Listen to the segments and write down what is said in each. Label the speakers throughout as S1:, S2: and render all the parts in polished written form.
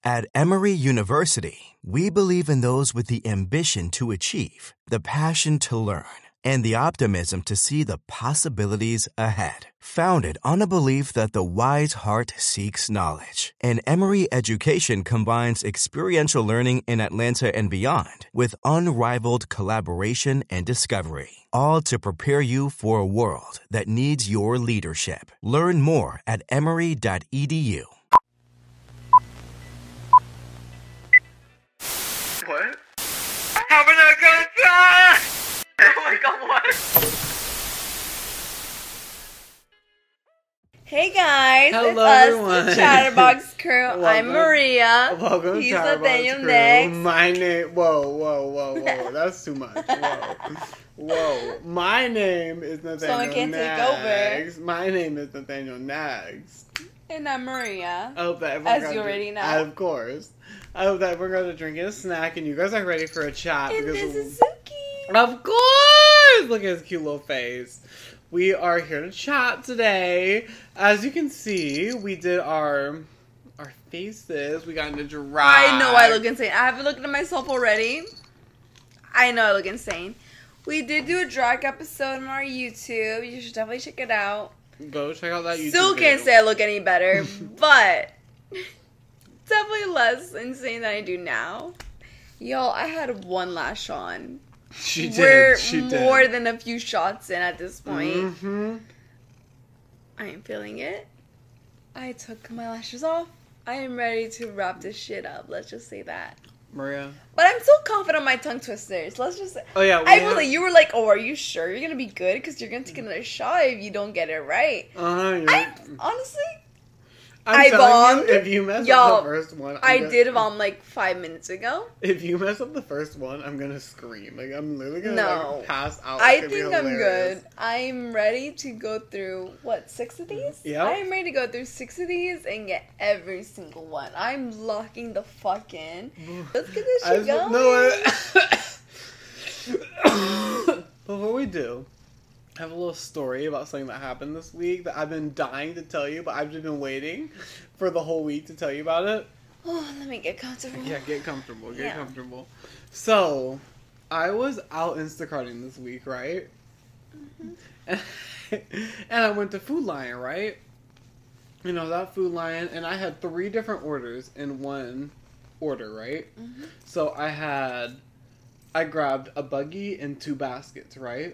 S1: At Emory University, we believe in those with the ambition to achieve, the passion to learn, and the optimism to see the possibilities ahead. Founded on a belief that the wise heart seeks knowledge, and Emory education combines experiential learning in Atlanta and beyond with unrivaled collaboration and discovery, all to prepare you for a world that needs your leadership. Learn more at emory.edu.
S2: What? Having a good time! Oh my god, what?
S3: Hey guys,
S2: Hello,
S3: it's us,
S2: everyone.
S3: the Chatterbox crew. I'm Maria.
S2: Welcome to
S3: He's
S2: Chatterbox
S3: Nathaniel
S2: crew.
S3: next.
S2: My name. Whoa. That's too much. Whoa. My name is Nathaniel
S3: Someone can't take
S2: Nags. My name is Nathaniel Nags.
S3: And I'm Maria.
S2: I hope that
S3: As you already know.
S2: Of course. I hope that we're going to drink a snack and you guys are ready for a chat.
S3: And
S2: because
S3: this is Suki.
S2: Of course! Look at his cute little face. We are here to chat today. As you can see, we did our faces. We got into drag.
S3: I know I look insane. I haven't looked at myself already. I know I look insane. We did do a drag episode on our YouTube. You should definitely check it out.
S2: Go check out that YouTube
S3: Still
S2: video.
S3: can't say I look any better, but definitely less insane than I do now. Y'all, I had one lash on.
S2: She did.
S3: We're more than a few shots in at this point.
S2: Mm-hmm.
S3: I am feeling it. I took my lashes off. I am ready to wrap this shit up. Let's just say that.
S2: Maria.
S3: But I'm so confident on my tongue twisters. Let's just say.
S2: Oh, yeah.
S3: You were like, oh, are you sure you're going to be good? Because you're going to take another shot if you don't get it right. Honestly, I bombed.
S2: If you mess up the first one,
S3: I did bomb like 5 minutes ago.
S2: If you mess up the first one, I'm gonna scream. Like I'm literally gonna like, pass out.
S3: I think I'm good. I'm ready to go through 6 of these?
S2: Yeah.
S3: I'm ready to go through 6 of these and get every single one. I'm locking the fuck in. Let's get this shit going.
S2: Before we do, I have a little story about something that happened this week that I've been dying to tell you, but I've just been waiting for the whole week to tell you about it.
S3: Oh, let me get comfortable.
S2: Yeah, get comfortable. Get comfortable. So, I was out Instacarting this week, right? Mm-hmm. And I went to Food Lion, right? You know, that Food Lion, and I had 3 different orders in one order, right? Mm-hmm. So, I grabbed a buggy and 2 baskets, right?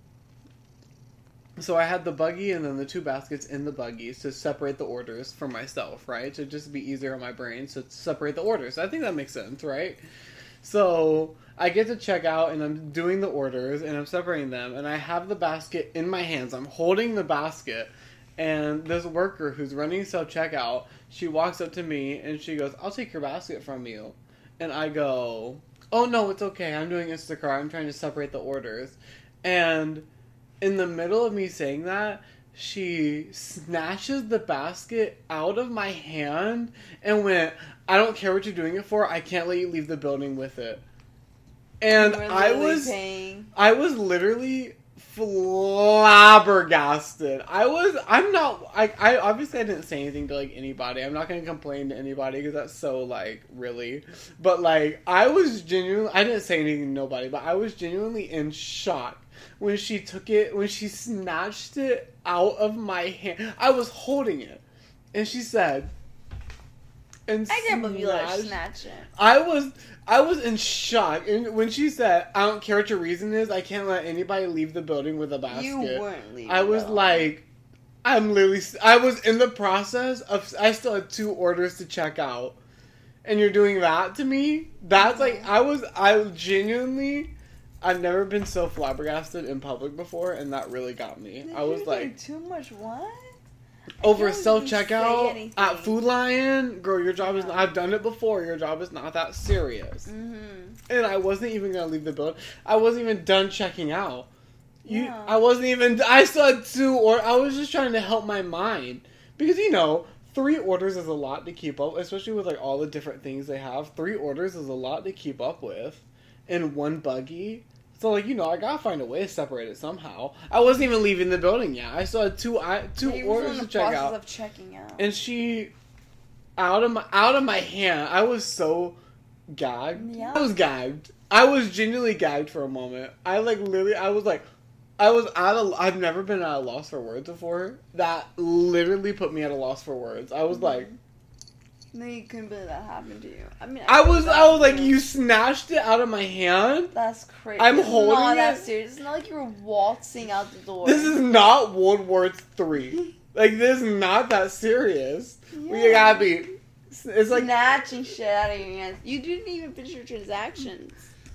S2: So I had the buggy and then the 2 baskets in the buggies to separate the orders for myself, right? To just be easier on my brain, so to separate the orders. I think that makes sense, right? So I get to check out and I'm doing the orders and I'm separating them and I have the basket in my hands. I'm holding the basket and this worker who's running self-checkout, she walks up to me and she goes, "I'll take your basket from you." And I go, "Oh no, it's okay. I'm doing Instacart. I'm trying to separate the orders." And in the middle of me saying that, she snatches the basket out of my hand and went, "I don't care what you're doing it for. I can't let you leave the building with it." And I was literally flabbergasted. I obviously I didn't say anything to like anybody. I'm not going to complain to anybody because that's so like really. But like I didn't say anything to nobody, but I was genuinely in shock. When she snatched it out of my hand. I was holding it. And she said... I
S3: can't believe you let her snatch it.
S2: I was in shock. And when she said, "I don't care what your reason is, I can't let anybody leave the building with a basket."
S3: You weren't leaving.
S2: I was like... I was in the process of... I still had 2 orders to check out. And you're doing that to me? That's like... I genuinely... I've never been so flabbergasted in public before, and that really got me. I was like...
S3: Too much what?
S2: Over self-checkout at Food Lion? Girl, your job is... I've done it before. Your job is not that serious. Mm-hmm. And I wasn't even going to leave the building. I wasn't even done checking out. I still had 2 or I was just trying to help my mind. Because, 3 orders is a lot to keep up, especially with like all the different things they have. 3 orders is a lot to keep up with in one buggy. So, like, I gotta find a way to separate it somehow. I wasn't even leaving the building yet. I still had two orders to check out.
S3: Of checking out.
S2: And she out of my hand. I was so gagged.
S3: Yeah.
S2: I was gagged. I was genuinely gagged for a moment. I've never been at a loss for words before. That literally put me at a loss for words. I was like,
S3: No, you couldn't believe that happened to you. I mean,
S2: I was like, you snatched it out of my hand.
S3: That's crazy.
S2: I'm
S3: It's
S2: holding
S3: not that
S2: it.
S3: serious. It's not like you were waltzing out the door.
S2: This is not World War III. Like, this is not that serious. We
S3: Yeah.
S2: gotta be. It's like,
S3: snatching shit out of your hands. You didn't even finish your transactions.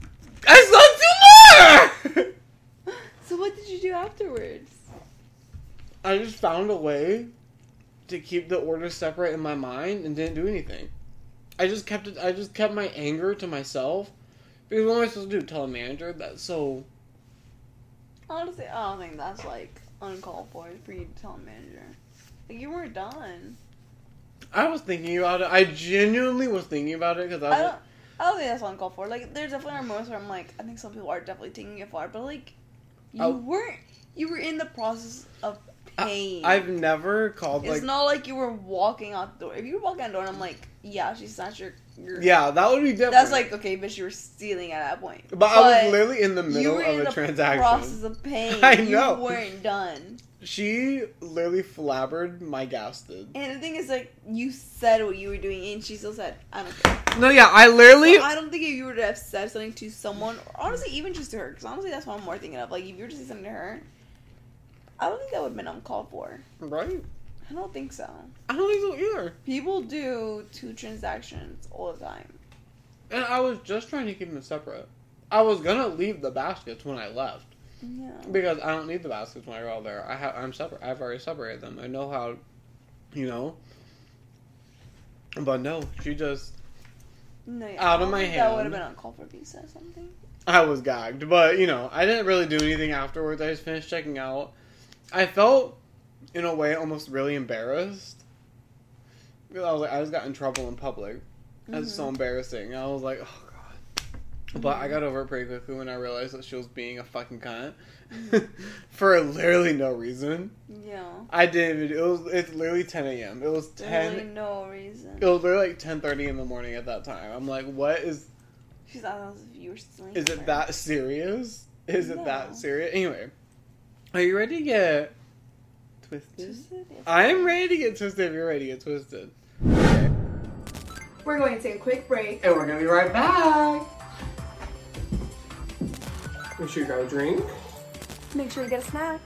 S2: I still do more!
S3: So what did you do afterwards?
S2: I just found a way to keep the orders separate in my mind and didn't do anything. I just kept my anger to myself. Because what am I supposed to do? Tell a manager? That's so...
S3: Honestly, I don't think that's like uncalled for you to tell a manager. Like, you weren't done.
S2: I was thinking about it. I genuinely was thinking about it because I was
S3: I don't think that's uncalled for. Like, there's definitely moments where I'm like, I think some people are definitely taking it far, but like, you were in the process of pain.
S2: I've never called
S3: It's
S2: like...
S3: not like you were walking out the door. If you were walking out the door and I'm like, yeah, she snatched your
S2: Yeah, that would be different.
S3: that's like, okay, but you were stealing at that point.
S2: But I was literally in the
S3: you
S2: middle
S3: were
S2: of
S3: in
S2: a
S3: the
S2: transaction.
S3: process of pain.
S2: I know.
S3: You weren't done.
S2: She literally flabbered my gasted.
S3: And the thing is, like, you said what you were doing, and she still said, I don't care.
S2: No, yeah, I literally...
S3: So I don't think if you were to have said something to someone, or honestly, even just to her, because honestly, that's what I'm more thinking of. Like, if you were to say something to her, I don't think that would have been uncalled for.
S2: Right?
S3: I don't think so.
S2: I don't think so either.
S3: People do 2 transactions all the time.
S2: And I was just trying to keep them separate. I was gonna leave the baskets when I left.
S3: Yeah.
S2: Because I don't need the baskets when I go out there. I'm separate. I've already separated them. I know how, you know. But no, she just...
S3: No, yeah,
S2: Out
S3: I
S2: of
S3: don't
S2: my
S3: think That would have
S2: hand.
S3: been uncalled for if you said something.
S2: I was gagged. But, you know, I didn't really do anything afterwards. I just finished checking out. I felt, in a way, almost really embarrassed. Because I was like, I just got in trouble in public. That's so embarrassing. I was like, oh, God. But I got over it pretty quickly when I realized that she was being a fucking cunt. For literally no reason.
S3: Yeah.
S2: I didn't even, it's literally 10 a.m. It was 10.
S3: Literally no reason.
S2: It was literally like 10:30 in the morning at that time. I'm like, what is...
S3: She's not as if you were stealing
S2: Is
S3: from
S2: it
S3: her.
S2: that serious? Is it
S3: No.
S2: that serious? Anyway. Are you ready to get twisted?
S3: Twisted? Yes.
S2: I'm ready to get twisted if you're ready to get twisted. Okay.
S3: We're going to take a quick break.
S2: And we're gonna be right back.
S4: Make sure you grab a drink.
S3: Make sure you get a snack.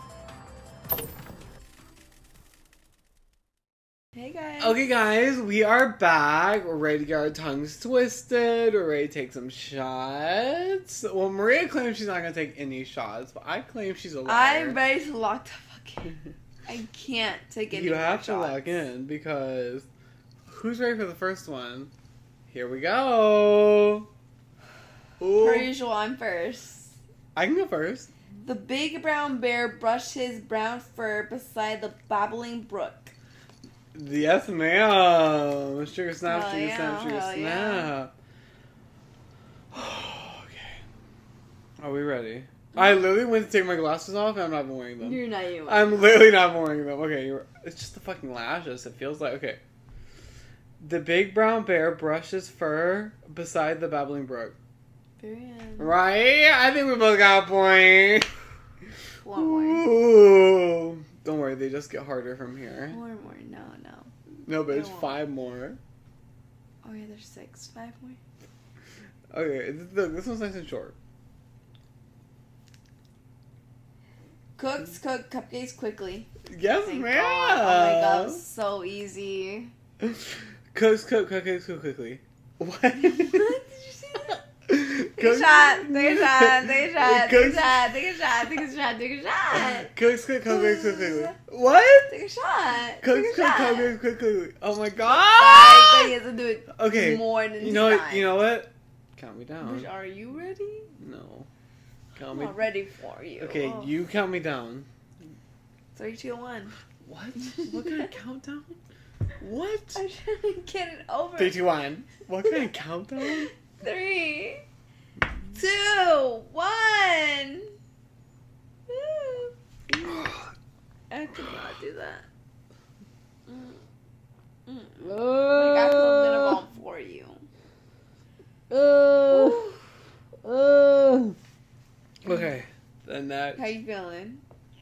S3: Hey guys.
S2: Okay, guys, we are back. We're ready to get our tongues twisted. We're ready to take some shots. Well, Maria claims she's not gonna take any shots, but I claim she's a liar.
S3: I'm ready to lock the fuck in. I can't take any
S2: You
S3: more
S2: have to
S3: shots.
S2: lock in because who's ready for the first one? Here we go. Ooh.
S3: Per usual, I'm first.
S2: I can go first.
S3: The big brown bear brushed his brown fur beside the babbling brook.
S2: Yes, ma'am. Sugar snap,
S3: Hell
S2: sugar
S3: yeah,
S2: snap, sugar
S3: hell
S2: snap. Okay. Are we ready? I literally went to take my glasses off and I'm not even wearing them.
S3: You're not even.
S2: I'm literally not wearing them. Okay, it's just the fucking lashes. It feels like... Okay. The big brown bear brushed his fur beside the babbling brook.
S3: Period.
S2: Right? I think we both got a point.
S3: One more.
S2: Ooh. Don't worry, they just get harder from here.
S3: One more. No, no.
S2: No, but it's
S3: Go on.
S2: 5 more.
S3: Oh yeah, there's 6. 5 more.
S2: Okay, look, this one's nice and short.
S3: Cooks cook cupcakes quickly.
S2: Yes,
S3: Thank
S2: ma'am.
S3: God. Oh my god, so easy.
S2: Cooks cook cupcakes cook quickly. What?
S3: Did you see that? Take a
S2: Cooks-
S3: shot. Take a shot. Take a shot. Take a
S2: Cooks-
S3: shot. Take a shot. Take a shot. Take a shot.
S2: Cooks cook cupcakes cook quickly. What?
S3: Take a shot.
S2: Cooks
S3: Take a
S2: cook
S3: shot.
S2: cupcakes cook quickly. Oh my
S3: Like,
S2: god!
S3: he has to do it
S2: Okay,
S3: more than
S2: you know
S3: 2
S2: what?
S3: times.
S2: You know what? Count me down.
S3: Are you ready?
S2: No. Count
S3: I'm
S2: me.
S3: not ready for you.
S2: Okay,
S3: Oh.
S2: you count me down.
S3: 3, 2, 1.
S2: What? What kind of countdown? What?
S3: I'm trying to get it over.
S2: 3, 2, 1. What kind of countdown?
S3: 3, 2, 1. Woo. I could not do that. Like, I feel good about for you.
S2: Okay. Then that.
S3: How you feeling?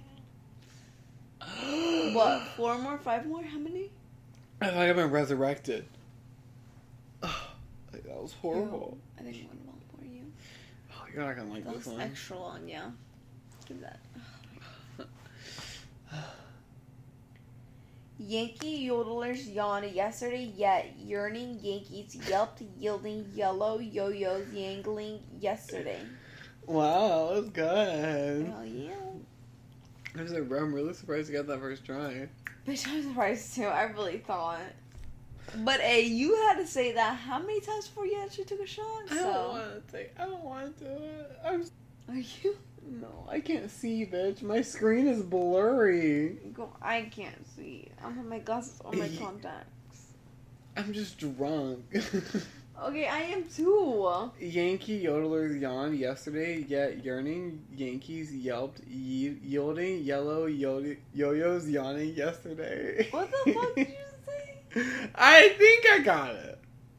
S3: What? 4 more? 5 more? How many?
S2: I feel like I've been resurrected. That was horrible.
S3: I think one more for you.
S2: Oh, you're not gonna like
S3: That
S2: this
S3: was
S2: one.
S3: extra long, yeah. Give that. Yankee yodelers yawned yesterday, yet yearning Yankees yelped, yielding yellow yo-yos yangling yesterday.
S2: Wow, that was good.
S3: Hell yeah.
S2: I'm really surprised you got that first try.
S3: Bitch, I'm surprised too. I really thought. But hey, you had to say that how many times before you actually took a shot?
S2: I don't want to do it.
S3: Are you?
S2: No, I can't see, bitch. My screen is blurry.
S3: I can't see. I don't have my glasses or my contacts.
S2: I'm just drunk.
S3: Okay, I am too.
S2: Yankee yodelers yawned yesterday, yet yearning Yankees yelped, yielding yellow yo-yos yawning yesterday.
S3: What the fuck did you say?
S2: I think I got it.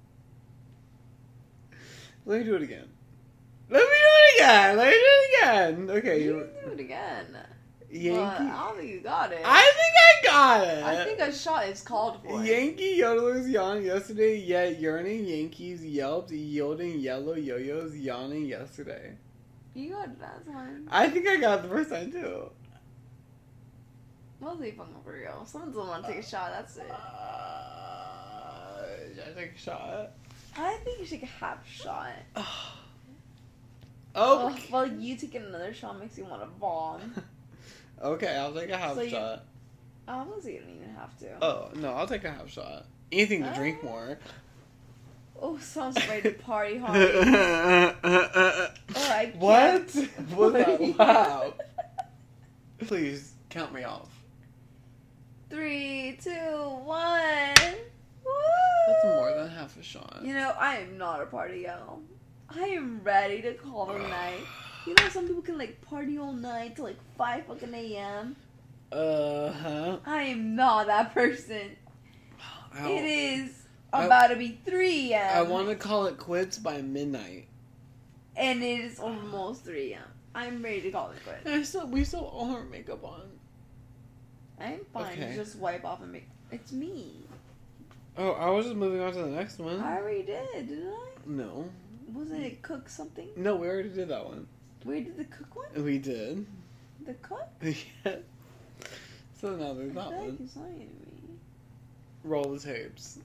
S2: Let me do it again. Okay,
S3: You can do it again.
S2: Yankee.
S3: But I don't think you got it.
S2: I think I got it.
S3: I think a shot is called for.
S2: Yankee yodelers yawned yesterday, yet yearning Yankees yelped, yielding yellow yo-yos yawning yesterday.
S3: You got it, that's fine.
S2: I think I got it the first time too.
S3: Mostly fun for real. Someone doesn't want to take a shot, that's it.
S2: Should I take a shot?
S3: I think you should take a half shot.
S2: Oh.
S3: Well, you taking another shot makes you want to vom.
S2: Okay, I'll take a half shot.
S3: Honestly, you don't even have to.
S2: Oh, no, I'll take a half shot. Anything to drink more.
S3: Oh, sounds ready to party hard. I can't.
S2: What? Was that loud? Please, count me off.
S3: 3, 2, 1. Woo!
S2: That's more than half a shot.
S3: You know, I am not a party gal. I am ready to call it a night. You know, some people can like party all night till like 5 fucking a.m.
S2: Uh-huh.
S3: I am not that person.
S2: Ow.
S3: It is about to be 3 a.m.
S2: I want to call it quits by midnight.
S3: And it is almost 3 a.m. I'm ready to call it quits.
S2: We still all have makeup on.
S3: I'm fine.
S2: Okay.
S3: Just wipe off and make. It's me.
S2: Oh, I was just moving on to the next one.
S3: I already did, didn't I?
S2: No.
S3: Wasn't it cook something?
S2: No, we already did that one.
S3: We did the cook one?
S2: We did.
S3: The cook?
S2: Yeah. So now there's that
S3: I feel
S2: one.
S3: like he's lying to me.
S2: Roll the tapes.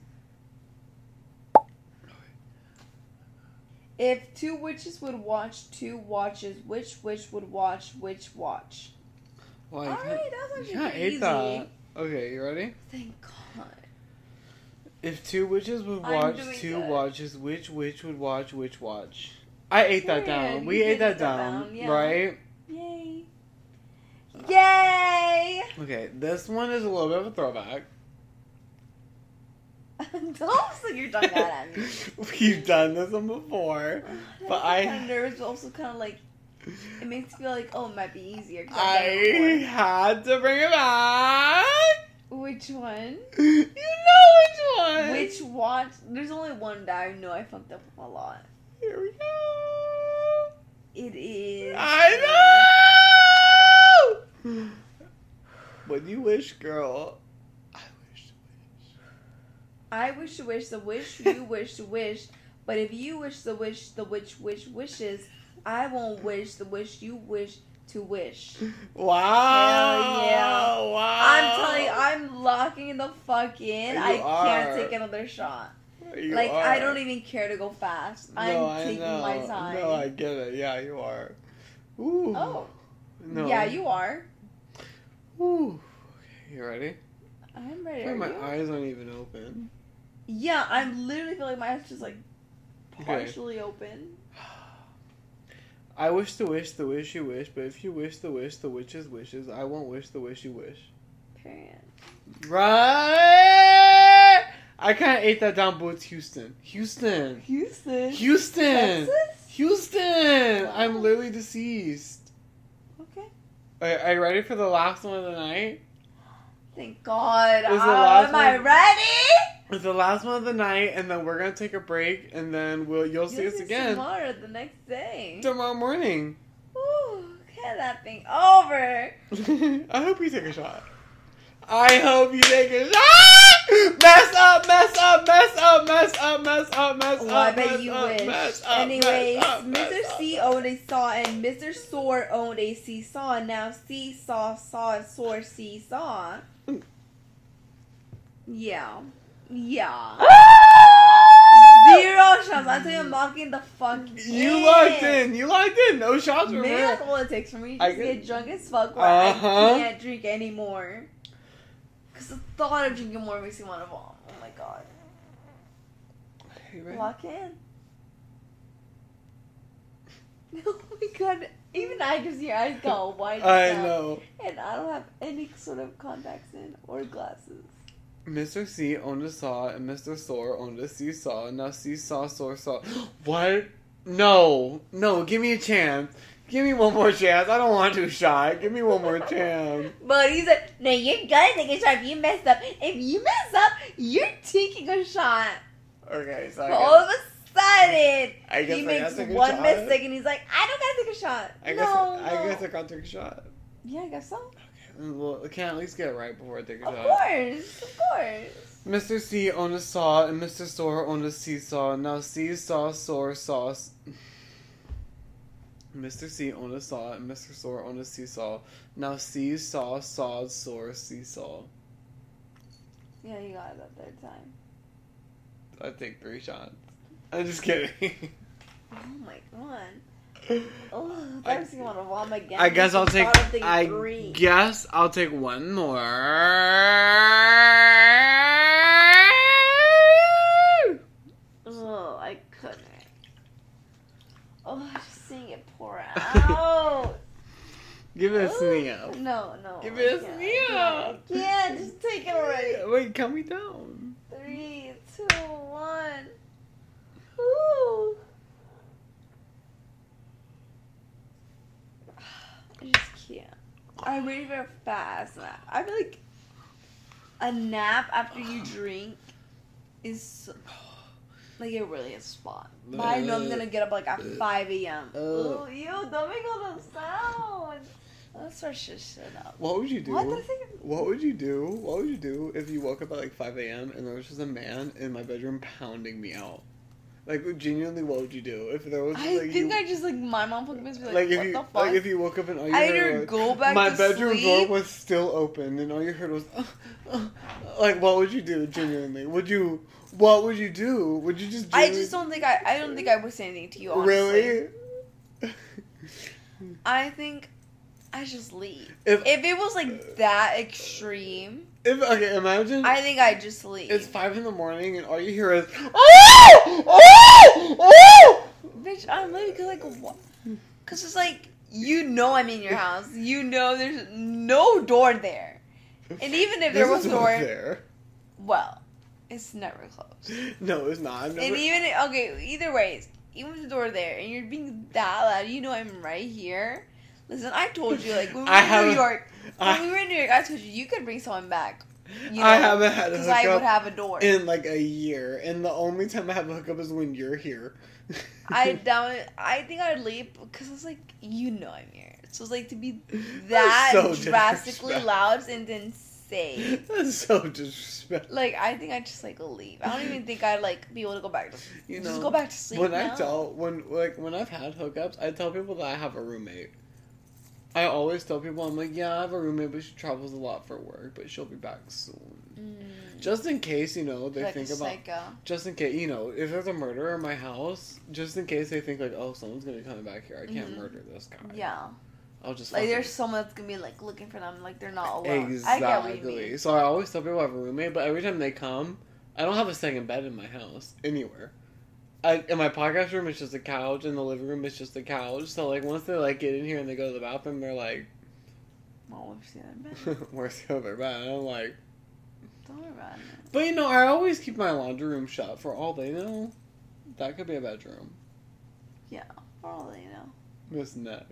S3: If 2 witches would watch 2 watches, which witch would watch which watch?
S2: Well,
S3: Alright, that's actually
S2: yeah,
S3: pretty
S2: ate
S3: easy.
S2: that. Okay, you ready?
S3: Thank God.
S2: If 2 witches would
S3: I'm
S2: watch
S3: doing
S2: 2
S3: good.
S2: watches, which witch would watch which watch? I ate that
S3: Period.
S2: down. We
S3: You
S2: ate
S3: did
S2: that
S3: eat that
S2: down,
S3: down, yeah.
S2: right?
S3: Yay. Yay!
S2: Okay, this one is a little bit of a throwback.
S3: Don't stick your tongue out at me.
S2: We've done this one before, but
S3: I'm kind of nervous, but also kind of like, it makes me feel like, oh, it might be easier. 'Cause I've done
S2: I
S3: it
S2: had to bring it back.
S3: before. Which one?
S2: You know which one.
S3: Which watch? There's only one that I know I fucked up with a lot.
S2: Here we go.
S3: It is.
S2: I know. What do you wish, girl?
S3: I wish to wish the wish you wish to wish, but if you wish the wish the witch wishes, I won't wish the wish you wish to wish.
S2: Wow.
S3: Hell yeah.
S2: Wow.
S3: I'm telling you, I'm locking the fuck in.
S2: You
S3: I can't
S2: are.
S3: take another shot.
S2: You
S3: Like,
S2: are.
S3: I don't even care to go fast.
S2: No,
S3: I'm
S2: I
S3: taking
S2: know.
S3: my time.
S2: No, I get it. Yeah, you are. Ooh.
S3: Oh.
S2: No.
S3: Yeah, you are.
S2: Ooh. Okay, you ready?
S3: I'm ready.
S2: Wait,
S3: Are
S2: my
S3: you?
S2: eyes aren't even open.
S3: Yeah, I'm literally feeling my eyes just like
S2: Okay.
S3: partially open.
S2: I wish the wish you wish, but if you wish the witch's wishes, I won't wish the wish you wish.
S3: Period.
S2: Right? I kind of ate that down, but it's Houston. Houston.
S3: Houston.
S2: Houston.
S3: Texas?
S2: Houston. I'm literally deceased.
S3: Okay.
S2: Are you ready for the last one of the night?
S3: Thank God.
S2: Is the last
S3: Am I
S2: one-
S3: ready?
S2: It's the last one of the night, and then we're gonna take a break, and then you'll see us again
S3: tomorrow, the next day.
S2: tomorrow morning.
S3: Ooh, get that thing over.
S2: I hope you take a shot. I hope you take a shot. Mess up, mess up, mess up, mess up, mess up, mess up.
S3: Oh, I bet
S2: mess
S3: you
S2: up,
S3: wish.
S2: mess up,
S3: Anyways,
S2: mess up,
S3: Mr.
S2: mess
S3: C
S2: up.
S3: owned a saw and Mr. Soar owned a seesaw. Now seesaw, saw, soar, seesaw. Yeah. Yeah. 0 shots. I tell you, I'm locking the fuck in.
S2: You locked in. You locked in. No shots for
S3: Maybe
S2: me.
S3: that's all it takes for me to
S2: I
S3: just
S2: get-
S3: get drunk as fuck where
S2: Uh-huh.
S3: I can't drink anymore. Because the thought of drinking more makes me want to vomit. Oh my god.
S2: Okay, ready?
S3: Lock in. Oh my god. Even I can see your eyes go wide.
S2: I
S3: now.
S2: know.
S3: And I don't have any sort of contacts in or glasses.
S2: Mr. C owned a saw and Mr. Soar owned a seesaw. Now seesaw, soar, saw. What? No. No, give me a chance. Give me one more chance. I don't want to shot. Give me one more chance.
S3: But he said, no, you're gonna take a shot if you mess up. If you mess up, you're taking a shot.
S2: Okay, so
S3: But all of a sudden,
S2: I guess
S3: he
S2: I
S3: makes
S2: gotta take a
S3: one
S2: shot.
S3: mistake and he's like, I don't gotta take a shot.
S2: I guess I gotta take a shot.
S3: Yeah, I guess so.
S2: Well, I can at least get it right before I take a
S3: Of
S2: shot.
S3: course.
S2: Mr. C owned a saw and Mr. Soar owned a seesaw. Now seesaw, soar, saw. Mr. C owned a saw and Mr. Soar owned a seesaw. Now seesaw, saw, soar, seesaw.
S3: Yeah, you got it that third time.
S2: I take 3 shots. I'm just kidding.
S3: Oh my god. Oh,
S2: I-
S3: that makes me want to vomit again.
S2: I guess I'll take.
S3: Thought of thing
S2: I
S3: 3.
S2: guess I'll take one more.
S3: Oh, I couldn't. Oh, just seeing it pour out.
S2: Give it a
S3: Ooh.
S2: sneeze.
S3: No.
S2: Give it a
S3: I can't,
S2: sneeze.
S3: I can't. Just take it already.
S2: Wait, count me down.
S3: 3, 2, 1. Ooh. I just can't. I'm ready for a fast nap. I feel like a nap after you drink is like it really is spot. But I know I'm gonna get up like at 5 a.m. Oh, ew, don't make all those sounds. Let's start shit up.
S2: What would you do?
S3: What did I say?
S2: What would you do? What would you do if you woke up at like 5 a.m. and there was just a man in my bedroom pounding me out? Like, genuinely, what would you do if there was?
S3: I
S2: like,
S3: think
S2: you,
S3: I just like my mom would be like,
S2: like if
S3: what
S2: you
S3: the fuck?
S2: like if you woke up and all you
S3: I
S2: heard
S3: either
S2: was,
S3: go back
S2: my
S3: to
S2: bedroom door
S3: sleep.
S2: was still open and all you heard was like, what would you do? Genuinely, what would you do? Would you just?
S3: I just don't think I don't think I would say anything to you. Honestly.
S2: Really?
S3: I think I just leave.
S2: If-
S3: If it was like that extreme,
S2: Okay, imagine.
S3: I think I'd just leave.
S2: It's 5 a.m. and all you hear is oh, oh, oh.
S3: Bitch, I'm leaving because like what? Because it's like you know I'm in your house. You know there's no door there, and even if there was a door,
S2: there.
S3: well, it's never closed.
S2: No, it's not. I've never,
S3: And even either ways, even with the door there, and you're being that loud, you know I'm right here. Listen, I told you like when we were in New York. When we were in New York, I told you could bring someone back. You know,
S2: I haven't had a
S3: because I would
S2: hookup
S3: have a door.
S2: in like a year, and the only time I have a hookup is when you're here.
S3: I think I'd leave because it's like you know I'm here. So it's like to be that
S2: so
S3: drastically
S2: disrespectful.
S3: loud and insane.
S2: That's so disrespectful.
S3: Like I think I'd just like leave. I don't even think I'd like be able to go back to
S2: You
S3: just
S2: know,
S3: go back to sleep.
S2: When
S3: now.
S2: I tell when I've had hookups, I tell people that I have a roommate. I always tell people I'm like, yeah, I have a roommate, but she travels a lot for work, but she'll be back soon. Just in case, you know, they
S3: like
S2: think
S3: a
S2: about.
S3: psycho.
S2: Just in case, you know, if there's a murderer in my house, just in case they think like, oh, someone's gonna be coming back here, I can't murder this guy.
S3: Yeah.
S2: I'll just
S3: Like
S2: fucking-
S3: there's someone that's gonna be like looking for them, like they're not alone.
S2: Exactly.
S3: I get what you mean.
S2: So I always tell people I have a roommate, but every time they come, I don't have a second bed in my house anywhere. In my podcast room, it's just a couch. In the living room, it's just a couch. So like once they like get in here and they go to the bathroom, they're like,
S3: Well, we've seen that bed.
S2: "Where's the other bed?" And I'm like,
S3: Don't worry about it.
S2: but you know, I always keep my laundry room shut. For all they know, that could be a bedroom.
S3: Yeah, for all they know.
S2: Miss Net.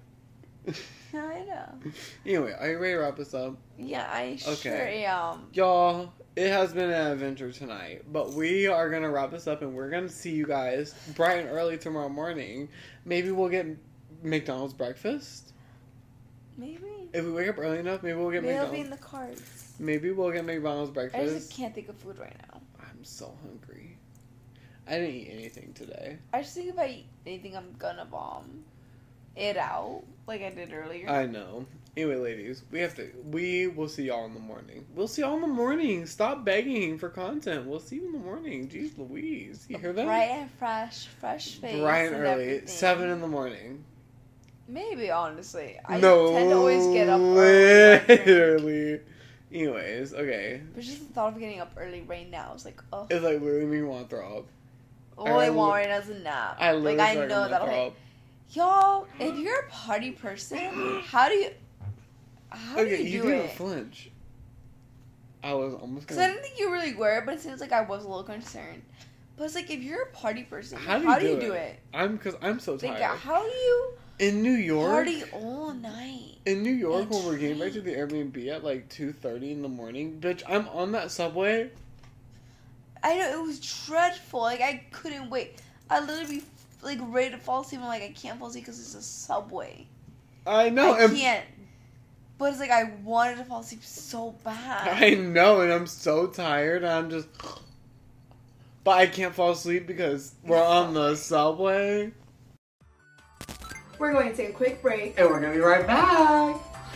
S3: I know.
S2: Anyway, are you ready to wrap this up?
S3: Yeah, I
S2: Okay.
S3: sure am.
S2: Y'all, It has been an adventure tonight, but we are going to wrap this up and we're going to see you guys bright and early tomorrow morning. Maybe we'll get McDonald's breakfast.
S3: Maybe.
S2: If we wake up early enough, maybe we'll get
S3: Maybe
S2: McDonald's.
S3: it'll be in the cards.
S2: Maybe we'll get McDonald's breakfast.
S3: I just can't think of food right now.
S2: I'm so hungry. I didn't eat anything today.
S3: I just think if I eat anything, I'm gonna bomb it out like I did earlier.
S2: I know. Anyway, ladies, we will see y'all in the morning. We'll see y'all in the morning. Stop begging for content. We'll see you in the morning. Jeez Louise. You hear that?
S3: Bright and fresh face.
S2: Bright and early.
S3: Everything.
S2: 7 in the morning.
S3: Maybe, honestly. I
S2: No,
S3: tend to always get up early.
S2: literally. Anyways, okay.
S3: But just the thought of getting up early right now is like, oh.
S2: It's like literally me want to throw up.
S3: All I want right now is a nap.
S2: I literally
S3: like, I
S2: feel like
S3: know
S2: I'm
S3: that'll
S2: gonna throw
S3: hit.
S2: up.
S3: Y'all, if you're a party person, how do you
S2: Okay, you
S3: do
S2: didn't
S3: it?
S2: flinch. I was almost
S3: Because I
S2: gonna...
S3: didn't think you really were, but it seems like I was a little concerned. But it's like, if you're a party person,
S2: How do you do it? Because I'm so
S3: Think,
S2: tired.
S3: how do you
S2: In New York...
S3: party all night?
S2: In New York,
S3: and
S2: when we're getting back to
S3: drink?
S2: the Airbnb at like 2:30 in the morning, bitch, I'm on that subway.
S3: I know, it was dreadful. Like, I couldn't wait. I literally be, like, ready to fall asleep. I'm like, I can't fall asleep because it's a subway.
S2: I know.
S3: I can't. But it's like, I wanted to fall asleep so bad.
S2: I know, and I'm so tired. And I'm just... But I can't fall asleep because we're on the subway.
S4: We're going to take a quick break and we're going to be right back.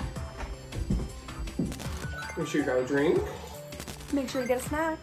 S4: Make sure you grab a drink.
S3: Make sure you get a snack.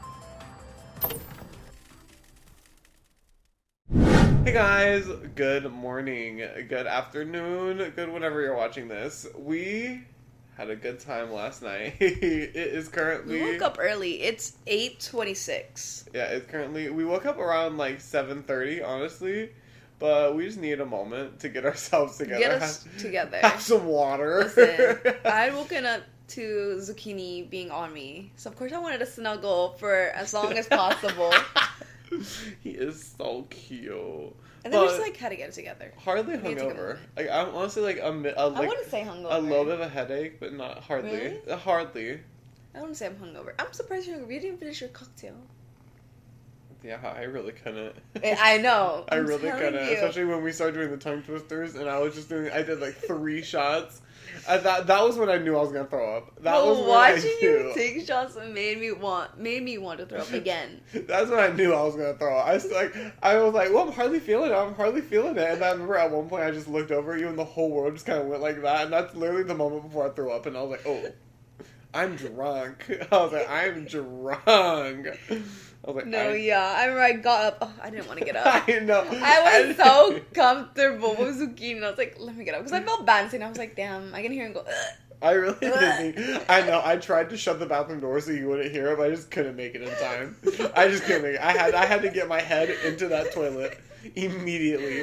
S2: Hey guys, good morning, good afternoon, good whenever you're watching this. We had a good time last night. It is currently...
S3: We woke up early. It's 8:26.
S2: Yeah, it's currently... We woke up around like 7:30, honestly. But we just needed a moment to get ourselves together.
S3: Get us together.
S2: Have some water.
S3: Listen, I had woken up to Zucchini being on me. So, of course, I wanted to snuggle for as long as possible.
S2: He is so cute.
S3: And then we just, like, had to get it together.
S2: Hardly
S3: We need to take a
S2: hungover.
S3: moment.
S2: Like, I'm honestly, like,
S3: I wouldn't say hungover.
S2: a little bit of a headache, but not hardly.
S3: Really?
S2: Hardly.
S3: I wouldn't say I'm hungover. I'm surprised you're hungover. You didn't finish your cocktail.
S2: Yeah, I really couldn't.
S3: I know.
S2: I
S3: I'm
S2: really
S3: telling
S2: couldn't.
S3: you.
S2: Especially when we started doing the tongue twisters, and I was just doing... I did, like, 3 shots. That was when I knew I was gonna throw up. That was when
S3: watching
S2: I knew.
S3: you take shots made me want to throw up again.
S2: That's when I knew I was gonna throw up. I was like, well, I'm hardly feeling it. And I remember at one point I just looked over at you, and the whole world just kind of went like that. And that's literally the moment before I threw up, and I was like, oh, I'm drunk. I was like, I'm drunk. I was like,
S3: No, yeah. I remember I got up. Oh, I didn't want to get up.
S2: I know.
S3: I was so comfortable with Zucchini, and I was like, let me get up. Because I felt bad, and I was like, damn, I can hear him go, ugh.
S2: I really didn't. I know. I tried to shut the bathroom door so you wouldn't hear it, but I just couldn't make it in time. I just couldn't make it. I had to get my head into that toilet immediately.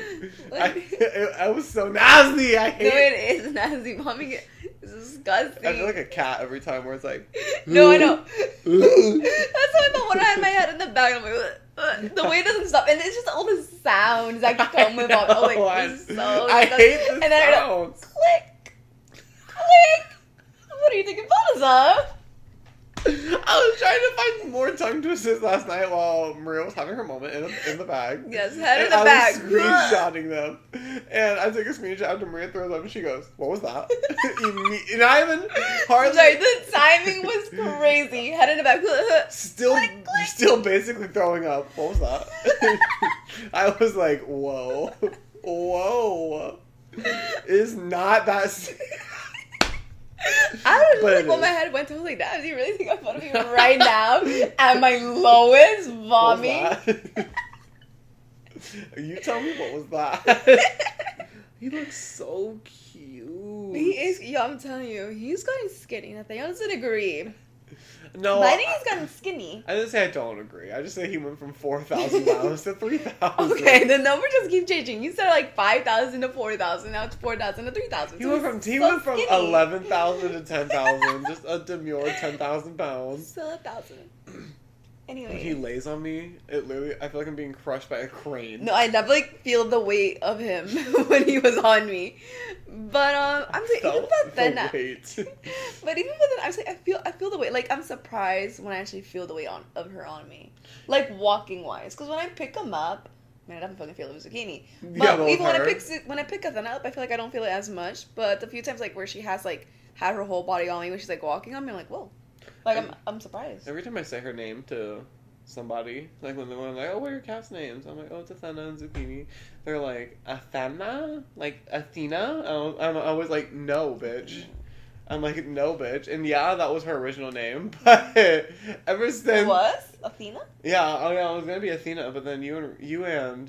S2: I was so nasty. I hate
S3: No, it is nasty. Mommy, it's disgusting.
S2: I feel like a cat every time where it's like...
S3: No, I know. That's what I thought when I had my head in the bag. I'm like, ugh, ugh. The way it doesn't stop. And it's just all the sounds that come with it. I'm like, this is so
S2: I hate the
S3: and then
S2: sounds.
S3: Click. Click. What are you taking photos of?
S2: I was trying to find more tongue twisters last night while Maria was having her moment in the bag.
S3: Yes, head in
S2: And
S3: the
S2: I
S3: bag.
S2: was screenshotting them. And I took a screenshot after Maria throws up and she goes, what was that? And I even hardly...
S3: Sorry, the timing was crazy. Head in the bag.
S2: Still basically throwing up. What was that? I was like, whoa. Whoa. It's not that...
S3: I was
S2: But
S3: like, when my head went to, I was like, damn, do you really think I'm gonna be right now at my lowest
S2: What was
S3: vomit?
S2: that? You tell me what was that. He looks so cute.
S3: He is, yeah, I'm telling you, he's gotten skinny. Nathaniel doesn't agree.
S2: No,
S3: But I think he's gotten skinny.
S2: I didn't say I don't agree. I just say he went from 4,000 pounds to 3,000.
S3: Okay, the numbers just keep changing. You said like 5,000 to 4,000, now it's 4,000 to 3,000.
S2: He went from 11,000 to 10,000. Just a demure 10,000 pounds.
S3: Still 1,000. Anyway.
S2: When he lays on me, it literally, I feel like I'm being crushed by a crane.
S3: No, I never like feel the weight of him when he was on me. But I'm saying even but then, but even then, I'm saying I feel the weight. Like I'm surprised when I actually feel the weight of her on me, like walking wise. Because when I pick him up, man, I definitely fucking feel the zucchini. But
S2: Yeah,
S3: even when I pick Athena up, I feel like I don't feel it as much. But the few times like where she has like had her whole body on me when she's like walking on me, I'm like whoa. Like, I'm surprised.
S2: Every time I say her name to somebody, like when they're like, oh, what are your cat's names? I'm like, oh, it's Athena and Zucchini. They're like, Athena? Like, Athena? I'm always like, no, bitch. I'm like, no, bitch. And yeah, that was her original name, but ever since...
S3: It was? Athena?
S2: Yeah, oh yeah, it was going to be Athena, but then you and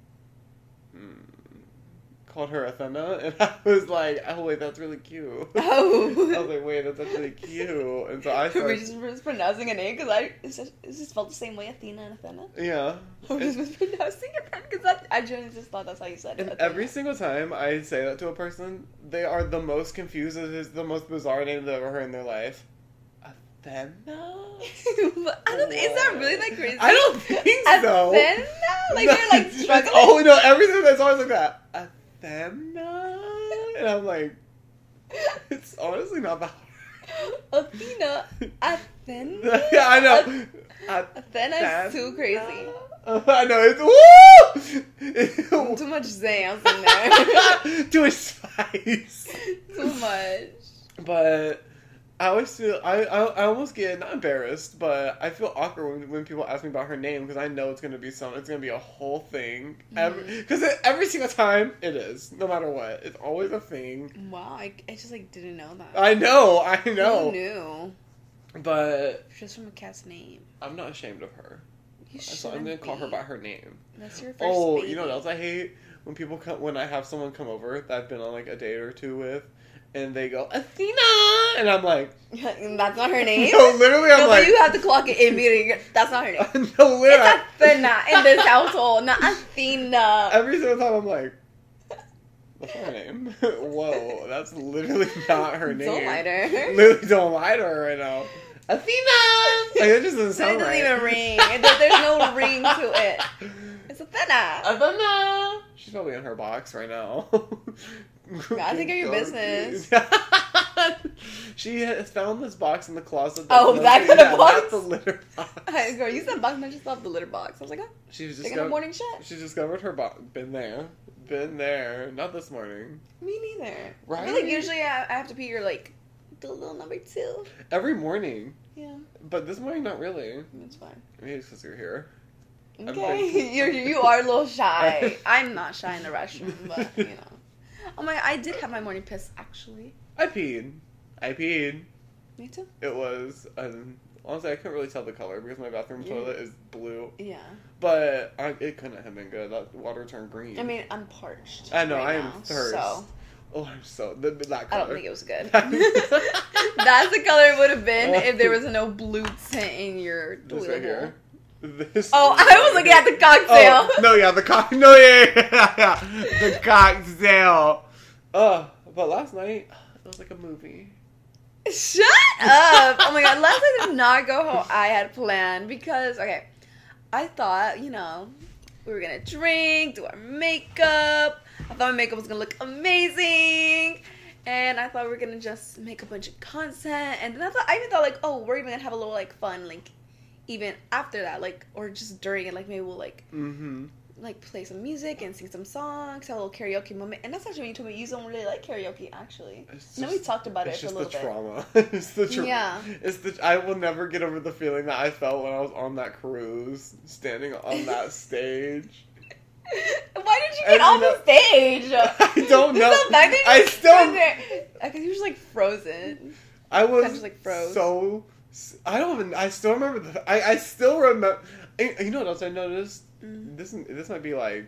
S2: called her Athena, and I was like, oh wait, that's really cute.
S3: Oh.
S2: I was like, wait, that's actually cute. And so I
S3: We're
S2: started...
S3: just mispronouncing a name because it's just spelled the same way, Athena and Athena.
S2: Yeah.
S3: We're just mispronouncing it because I genuinely just thought that's how you said it.
S2: And every single time I say that to a person, they are the most confused. It is the most bizarre name they've ever heard in their life. Athena?
S3: Is that really that crazy?
S2: I don't think so.
S3: Athena? Like
S2: No,
S3: you're like struggling?
S2: Oh no, everything that's always like that. Athena? And I'm like, it's honestly not that hard.
S3: Athena. Athena?
S2: Yeah, I know.
S3: Athena is too crazy.
S2: I know, it's woo!
S3: Too much zams in there.
S2: Too much spice.
S3: Too much.
S2: But I always feel, I almost get, not embarrassed, but I feel awkward when people ask me about her name, because I know it's going to be it's going to be a whole thing. Because every single time, it is. No matter what. It's always a thing.
S3: Wow, I just like didn't know that.
S2: I know.
S3: Who knew?
S2: But
S3: Just from a cat's name.
S2: I'm not ashamed of her.
S3: So
S2: I'm going to call her by her name.
S3: That's your first
S2: Oh,
S3: baby.
S2: you know what else I hate? When I have someone come over that I've been on like a date or two with, and they go, Athena! And I'm like...
S3: That's not her name?
S2: No, literally I'm like...
S3: you have to clock it immediately. That's not her name.
S2: No, literally...
S3: It's Athena in this household, not Athena.
S2: Every single time I'm like... What's her name? Whoa, that's literally not her name.
S3: Don't lie to her.
S2: Literally don't lie to her right now. Athena! Like, it just doesn't sound right.
S3: It doesn't even ring. There's no ring to it. It's Athena.
S2: Athena! She's probably in her box right now.
S3: I think of your business.
S2: She has found this box in the closet.
S3: Oh, that kind of box?
S2: Not the litter box.
S3: Girl, you said box, and I just thought the litter box. I was like, oh, taking a morning shit.
S2: She discovered her box. Been there. Not this morning.
S3: Me neither.
S2: Right?
S3: I feel like usually I have to pee. You're like, the little number 2.
S2: Every morning.
S3: Yeah.
S2: But this morning, not really.
S3: It's fine.
S2: Maybe it's because you're here.
S3: Okay. you are a little shy. I'm not shy in the restroom, but, you know. Oh my, I did have my morning piss, actually.
S2: I peed.
S3: Me too.
S2: It was, honestly, I couldn't really tell the color because my bathroom toilet is blue.
S3: Yeah.
S2: But it couldn't have been good. That water turned green.
S3: I mean, I'm parched.
S2: I know,
S3: right
S2: I am
S3: now,
S2: thirst.
S3: So.
S2: Oh, I'm so... that color.
S3: I don't think it was good. That's the color it would have been if there was no blue tint in your
S2: This
S3: toilet
S2: right here. This
S3: I was looking at the cocktail.
S2: Oh, no, yeah, the cocktail. No, yeah. The cocktail. But last night, it was like a movie.
S3: Shut up! Oh my god, last night did not go how I had planned because, okay, I thought, we were gonna drink, do our makeup. I thought my makeup was gonna look amazing. And I thought we were gonna just make a bunch of content. And then I even thought, like, oh, we're even gonna have a little, like, fun, like, even after that, like, or just during it, like, maybe we'll, like, like, play some music and sing some songs, have a little karaoke moment. And that's actually when you told me you don't really like karaoke, actually. I know we talked about it for a little bit.
S2: It's the trauma.
S3: Yeah.
S2: I will never get over the feeling that I felt when I was on that cruise, standing on that stage.
S3: Why did you get on the stage?
S2: I don't know.
S3: I still... Because you were just, like, frozen.
S2: I was
S3: just, like, froze.
S2: so... I still remember I still remember... You know what else I noticed? This might be like...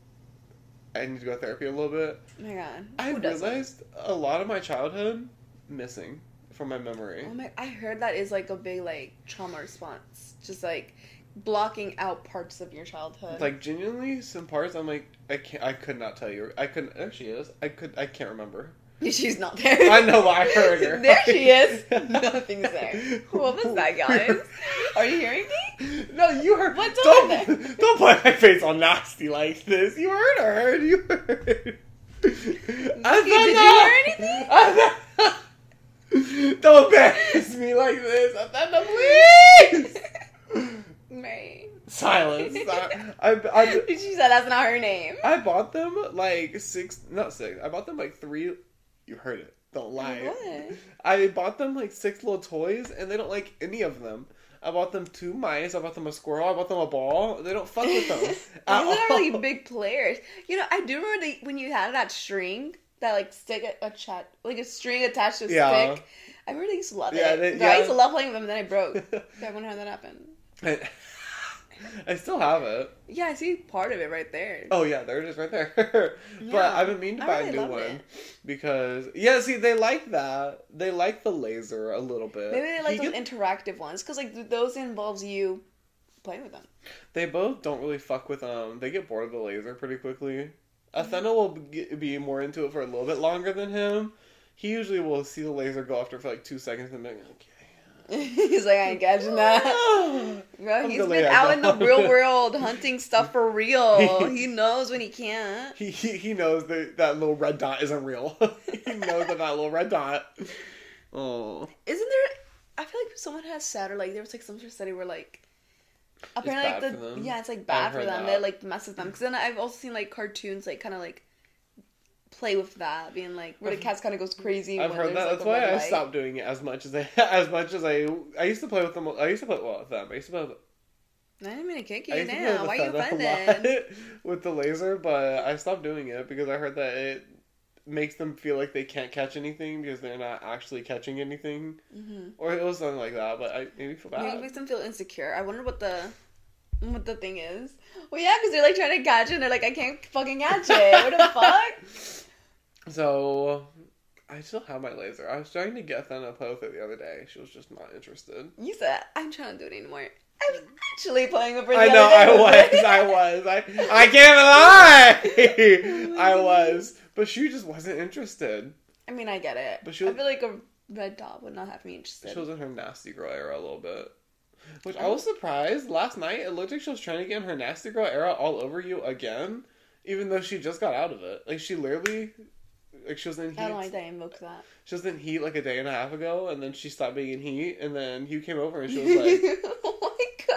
S2: I need to go to therapy a little bit.
S3: Oh my god.
S2: I realized a lot of my childhood missing from my memory.
S3: Oh my... I heard that is, like, a big, like, trauma response. Just, like... blocking out parts of your childhood.
S2: Like, genuinely, some parts I'm like, I could not tell you. I couldn't, actually is. I can't remember.
S3: She's not there.
S2: I know, I heard her.
S3: There she is. Nothing's there. What was that, guys? Are you hearing me?
S2: No, you heard.
S3: What's
S2: don't,
S3: over there?
S2: Don't put my face all nasty like this. You heard her. You heard.
S3: Did you hear anything?
S2: Don't embarrass me like this. Athena, please.
S3: Mary.
S2: Silence. I
S3: She said that's not her name.
S2: I bought them like not six. I bought them like 3. You heard it. Don't lie.
S3: What?
S2: I bought them like 6 little toys, and they don't like any of them. I bought them 2 mice. I bought them a squirrel. I bought them a ball. They don't fuck with them.
S3: These are really big players. You know, I do remember when you had that string that like stick like a string attached to a stick. I really used to love it. I used to love playing with them, and then I broke. I wonder how that happened.
S2: I still have it.
S3: Yeah, I see part of it right there.
S2: Oh yeah, they're just right there. But I've been meaning to buy a new one because see, they like that. They like the laser a little bit.
S3: Maybe they like those interactive ones because like those involves you playing with them.
S2: They both don't really fuck with They get bored of the laser pretty quickly. Athena will be more into it for a little bit longer than him. He usually will see the laser go after for like 2 seconds and be like, okay.
S3: He's like, I ain't catching that. Bro, he's been out in the real world hunting stuff for real. He knows when he can't.
S2: He knows that little red dot isn't real. He knows that little red dot. Oh.
S3: Isn't there... I feel like someone has said, or like there was like some sort of study where like... Apparently like it's like bad for them. They like mess with them. Because then I've also seen like cartoons like kind of like play with that, being like where the cat kind of goes crazy.
S2: I've heard that. That's why I stopped doing it as much as I used to play with them. I used to play with them. I used to play with.
S3: I didn't mean to kick you now. Why are you offended?
S2: With the laser, but I stopped doing it because I heard that it makes them feel like they can't catch anything because they're not actually catching anything, or it was something like that. But I maybe feel bad.
S3: Maybe it makes them feel insecure. I wonder what the thing is. Well, yeah, because they're like trying to catch it and they're like, I can't fucking catch it. What the fuck?
S2: So, I still have my laser. I was trying to get Athena to play with it the other day. She was just not interested.
S3: You said, I'm trying to do it anymore. I was actually playing with her the
S2: other day. I was. I can't lie! I was. But she just wasn't interested.
S3: I mean, I get it. But I feel like a red dot would not have me interested.
S2: She was in her nasty girl era a little bit. Which I was surprised. Last night, it looked like she was trying to get in her nasty girl era all over you again. Even though she just got out of it. Like, she literally... Like, she was in Heat.
S3: I don't like that I invoked that.
S2: She was in Heat like a day and a half ago, and then she stopped being in Heat, and then Hugh came over and she was like...
S3: Oh my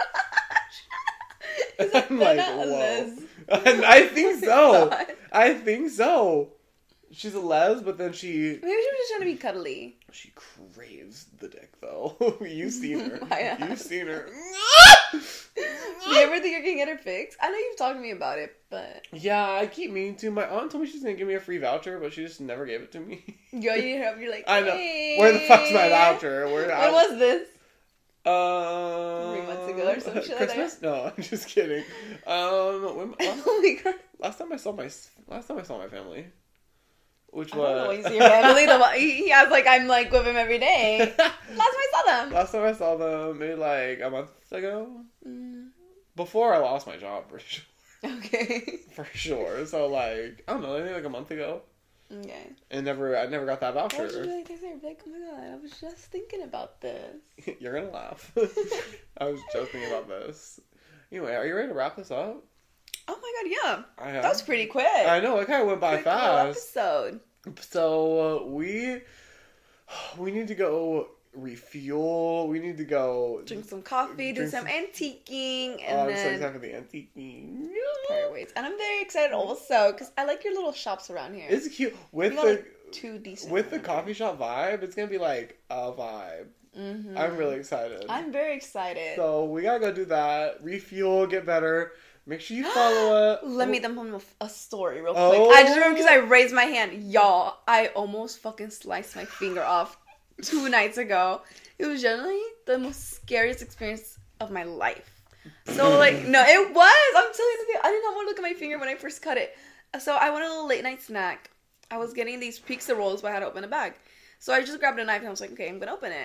S3: gosh!
S2: I'm like, whoa. And I think so. I think so. She's a les, but then she...
S3: Maybe she was just trying to be cuddly.
S2: She craves the dick, though. You've seen her. You've seen her.
S3: Do you ever think you're gonna get her fixed? I know you've talked to me about it, but...
S2: Yeah, I keep meaning to. My aunt told me she's gonna give me a free voucher, but she just never gave it to me.
S3: You're like,
S2: I know.
S3: Hey.
S2: Where the fuck's my voucher?
S3: When was this?
S2: 3
S3: months ago or some shit
S2: Christmas?
S3: Like that?
S2: No, I'm just kidding.
S3: Oh my god.
S2: Last time I saw my family. Which
S3: I
S2: was...
S3: don't know when you see your family. He has like, I'm like with him every day. Last time I saw them.
S2: Last time I saw them, maybe like a month ago. Before I lost my job, for sure.
S3: Okay.
S2: For sure. So like, I don't know, maybe like a month ago.
S3: Okay.
S2: And I never got that voucher.
S3: What would you like to say? Like, oh my god, I was just thinking about this.
S2: You're gonna laugh. I was just thinking about this. Anyway, are you ready to wrap this up?
S3: Oh my god, yeah. That was pretty quick.
S2: I know, it kind of went by fast.
S3: Episode.
S2: So, we need to go refuel. We need to go...
S3: Drink some coffee, do some antiquing, and then...
S2: I'm so excited for the antiquing.
S3: Part ways. And I'm very excited also, because I like your little shops around here.
S2: It's cute. With the coffee shop vibe, it's going to be like a vibe. Mm-hmm. I'm really excited.
S3: I'm very excited.
S2: So, we gotta go do that. Refuel, get better. Make sure you follow it.
S3: Let me dump on a story real quick. I just remember because I raised my hand. Y'all, I almost fucking sliced my finger off 2 nights ago. It was generally the most scariest experience of my life. So, like, no, it was. I'm telling you, I did not want to look at my finger when I first cut it. So, I wanted a little late night snack. I was getting these pizza rolls, but I had to open a bag. So, I just grabbed a knife and I was like, okay, I'm going to open it.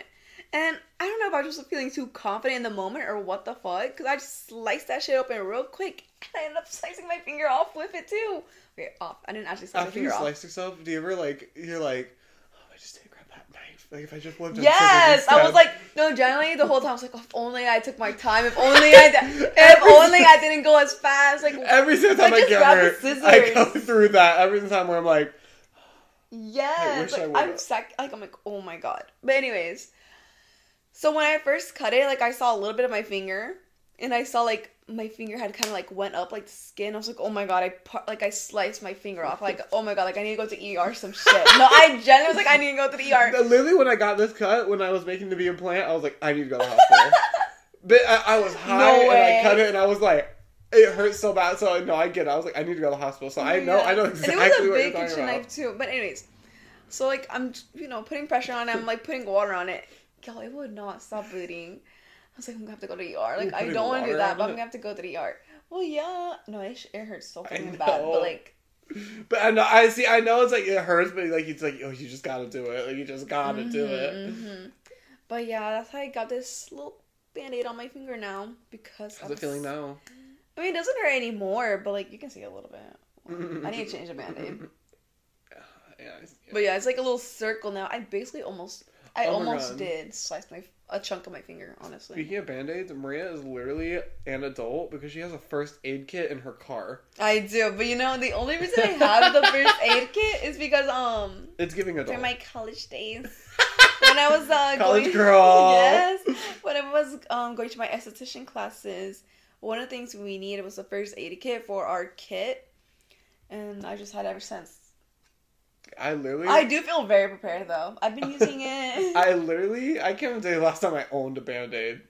S3: And I don't know if I was just feeling too confident in the moment or what the fuck, because I just sliced that shit open real quick, and I ended up slicing my finger off with it too. Okay, off. I didn't actually slice my finger off.
S2: After you sliced yourself, do you ever you're like, oh, I just didn't grab that knife. Like if I just flipped.
S3: Yes, I was like, no. Generally, the whole time I was like, if only I took my time. If only I didn't go as fast. Like
S2: every single time I get hurt, I go through that every single time where I'm like,
S3: yes, I'm like, oh my god. But anyways, so when I first cut it, like I saw a little bit of my finger, and I saw like my finger had kind of like went up like the skin. I was like, oh my god, I sliced my finger off. Like, oh my god, like I need to go to ER some shit. No, I genuinely was like, I need to go to the ER.
S2: Literally, when I got this cut, when I was making the V implant, I was like, I need to go to the hospital. But I was high and I cut it, and I was like, it hurts so bad. So no, I get it. I was like, I need to go to the hospital. So I know exactly what you're talking about. It was a big kitchen knife
S3: too. But anyways, so like I'm putting pressure on it. I'm like putting water on it. Y'all, it would not stop bleeding. I was like, I'm gonna have to go to the ER. Like I don't want to do that, but I'm gonna have to go to the ER. Well, yeah. No, it hurts so fucking bad. But like.
S2: But I know it's like it hurts, but like it's like, oh, you just gotta do it. Like you just gotta do it.
S3: Mm-hmm. But yeah, that's how I got this little Band-Aid on my finger now because.
S2: How's it feeling now?
S3: I mean, it doesn't hurt anymore, but like you can see a little bit. I need to change the Band-Aid.
S2: Yeah.
S3: But yeah, it's like a little circle now. I basically almost did slice a chunk of my finger, honestly.
S2: Speaking of Band-Aids, Maria is literally an adult because she has a first aid kit in her car.
S3: I do, but the only reason I have the first aid kit is because
S2: it's giving adult.
S3: During my college days. When I was
S2: college girl.
S3: Yes. When I was going to my esthetician classes, one of the things we needed was a first aid kit for our kit, and I just had it ever since. I do feel very prepared though. I've been using it.
S2: I can't even tell you the last time I owned a Band-Aid.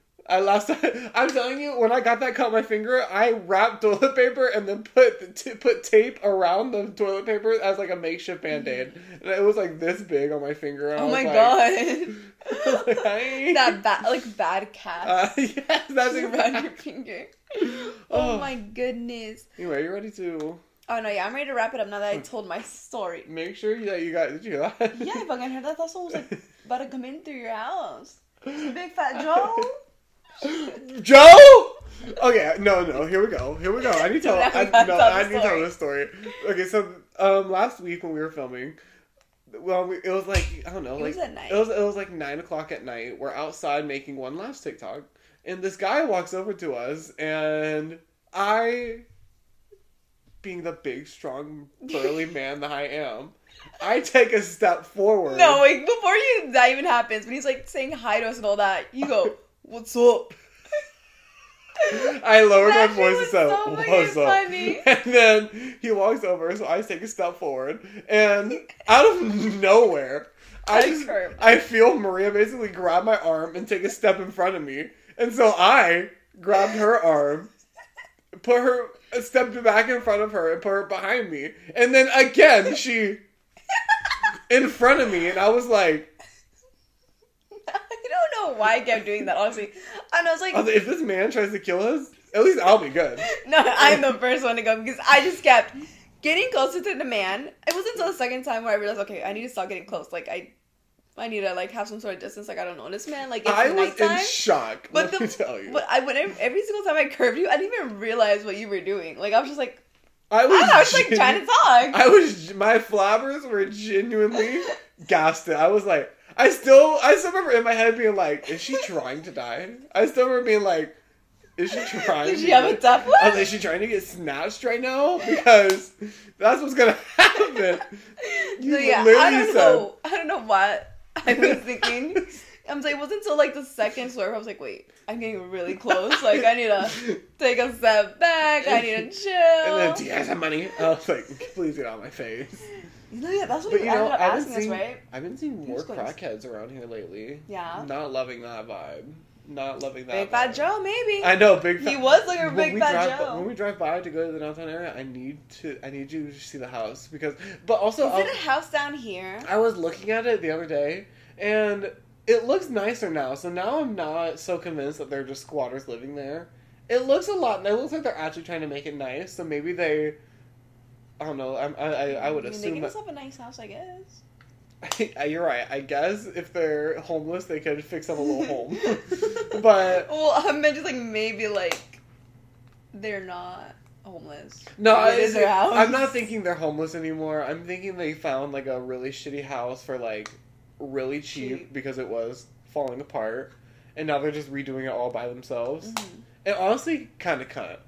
S2: I'm telling you, when I got that cut on my finger, I wrapped toilet paper and then put tape around the toilet paper as like a makeshift Band-Aid. And it was like this big on my finger.
S3: Oh my god. That bad cast.
S2: Yes, that's
S3: around your finger. Oh my goodness.
S2: Anyway, you ready to...
S3: Oh no, yeah, I'm ready to wrap it up now that I told my story.
S2: Make sure that you got... Did you hear that?
S3: Yeah, I fucking heard that. That someone was like about to come in through your house. Big fat Joe.
S2: Joe? Okay, no, here we go. I need to tell this story. Okay, so last week when we were filming, well, it was like, I don't know, like,
S3: at night.
S2: It was like 9:00 at night. We're outside making one last TikTok, and this guy walks over to us, and I, being the big, strong, burly man that I am, I take a step forward.
S3: No, wait, before that even happens, when he's like saying hi to us and all that, you go, what's up?
S2: I lowered my voice and said,
S3: so
S2: what's up?
S3: Funny.
S2: And then he walks over, so I take a step forward, and out of nowhere, I feel Maria basically grab my arm and take a step in front of me. And so I grabbed her arm, stepped back in front of her, and put her behind me. And then again, she in front of me, and I was like...
S3: I don't know why I kept doing that, honestly. And I was like,
S2: if this man tries to kill us, at least I'll be good.
S3: No, I'm the first one to go, because I just kept getting closer to the man. It wasn't until the second time where I realized, okay, I need to stop getting close. Like, I need to, like, have some sort of distance. Like, I don't know this man. Like, it's
S2: I was
S3: nighttime.
S2: in shock, let me tell you.
S3: But every single time I curved you, I didn't even realize what you were doing. Like, I was just like, I was like trying to talk.
S2: My flabbers were genuinely gassed. I was like, I still remember in my head being like, is she trying to die? I still remember being like, is she trying?
S3: Did she have a tough one?
S2: I was like, is she trying to get snatched right now? Because that's what's gonna happen.
S3: I don't know what I was thinking. I'm like, it wasn't until like the second swerve I was like, wait, I'm getting really close. Like, I need to take a step back. I need to chill.
S2: And then, do you guys have money? I was like, please get out of my face.
S3: Yeah, that's what you ended up asking us, right?
S2: I've been seeing more crackheads around here lately.
S3: Yeah.
S2: Not loving that vibe.
S3: Big Fat Joe, maybe.
S2: I know, Big Fat.
S3: He was like a Big Fat Joe.
S2: When we drive by to go to the downtown area, I need you to see the house but also.
S3: Is it a house down here?
S2: I was looking at it the other day, and it looks nicer now. So now I'm not so convinced that they're just squatters living there. It looks like they're actually trying to make it nice. So maybe they. I don't know. I would assume
S3: they give us up a nice house, I guess.
S2: You're right. I guess if they're homeless, they could fix them a little home. But
S3: well, I meant just like maybe like they're not homeless.
S2: no,
S3: Maybe it is their house.
S2: I'm not thinking they're homeless anymore. I'm thinking they found like a really shitty house for like really cheap because it was falling apart, and now they're just redoing it all by themselves. Mm-hmm. And honestly, kind of cut.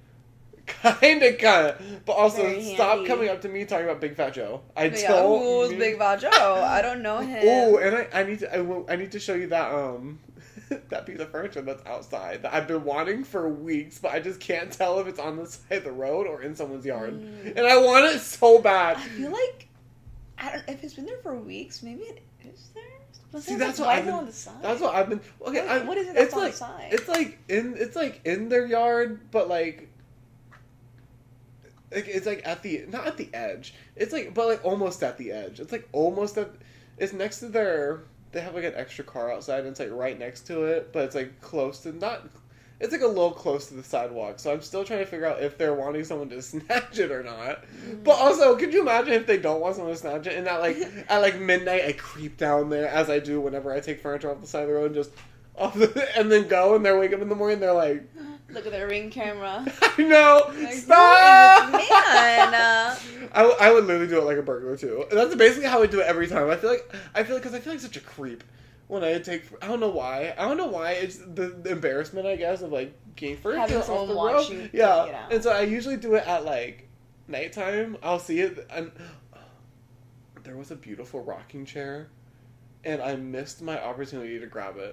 S2: But also,
S3: Very
S2: stop
S3: handy.
S2: coming up to me talking about Big Fat Joe.
S3: Who's Big Fat Joe? I don't know him.
S2: Oh, and I need to show you that that piece of furniture that's outside that I've been wanting for weeks, but I just can't tell if it's on the side of the road or in someone's yard. And I want it so bad.
S3: I feel like if it's been there for weeks, maybe it is there. But
S2: See,
S3: that's what I've been on the side.
S2: That's what I've been. Okay,
S3: what is it that's
S2: it's
S3: on
S2: like,
S3: the side?
S2: It's like in their yard, but like it's like not at the edge. It's like, but like almost at the edge. It's like almost at. It's next to their. They have like an extra car outside, and it's like right next to it, but it's like close to not. It's like a little close to the sidewalk, so I'm still trying to figure out if they're wanting someone to snatch it or not. Mm-hmm. But also, could you imagine if they don't want someone to snatch it, and at midnight I creep down there as I do whenever I take furniture off the side of the road, and just and then go, and they wake up in the morning, they're like,
S3: look at their Ring camera.
S2: I know,
S3: like,
S2: stop,
S3: man.
S2: I would literally do it like a burglar too. And that's basically how I do it every time. I feel like such a creep. When I don't know why. It's the embarrassment, I guess, of like getting furniture
S3: having
S2: off
S3: someone
S2: the
S3: watch
S2: road.
S3: you.
S2: Yeah,
S3: Take it out.
S2: and so I usually do it at like nighttime. I'll see it, and there was a beautiful rocking chair, and I missed my opportunity to grab it.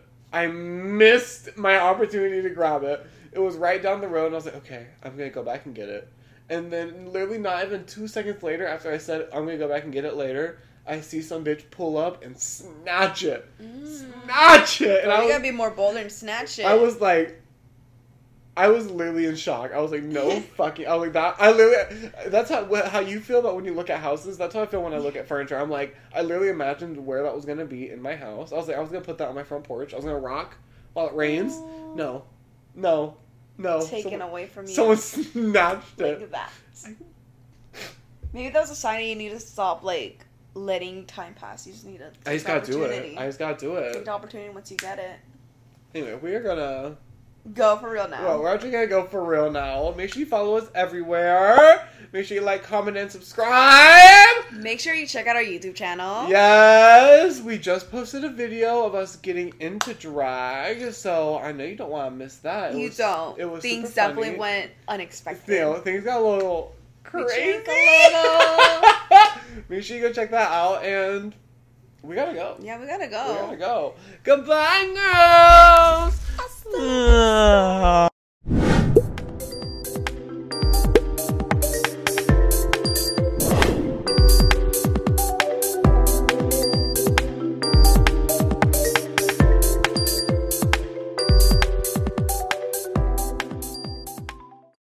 S2: It was right down the road, and I was like, okay, I'm gonna go back and get it. And then, literally, not even 2 seconds later, after I said I'm gonna go back and get it later, I see some bitch pull up and snatch it. Snatch it! And
S3: you gotta be more bold and snatch it.
S2: I was literally in shock. I was like, no fucking... I was like, that... That's how you feel about when you look at houses. That's how I feel when I look at furniture. I'm like, I literally imagined where that was gonna be in my house. I was like, I was gonna put that on my front porch. I was gonna rock while it rains. No.
S3: Taken away from you.
S2: Someone snatched it.
S3: Look at that. Maybe that was a sign that you need to stop, like, letting time pass. You just need to
S2: I just gotta do it.
S3: Take the opportunity once you get it.
S2: Anyway, we are gonna...
S3: Go for real now.
S2: Well, we're actually gonna go for real now. Make sure you follow us everywhere. Make sure you like, comment, and subscribe.
S3: Make sure you check out our YouTube channel.
S2: Yes, we just posted a video of us getting into drag, so I know you don't want to miss that.
S3: It was things definitely went unexpected.
S2: Things got a little crazy. Make sure you go check that out, and we gotta go.
S3: Yeah, we gotta go.
S2: Goodbye, girls.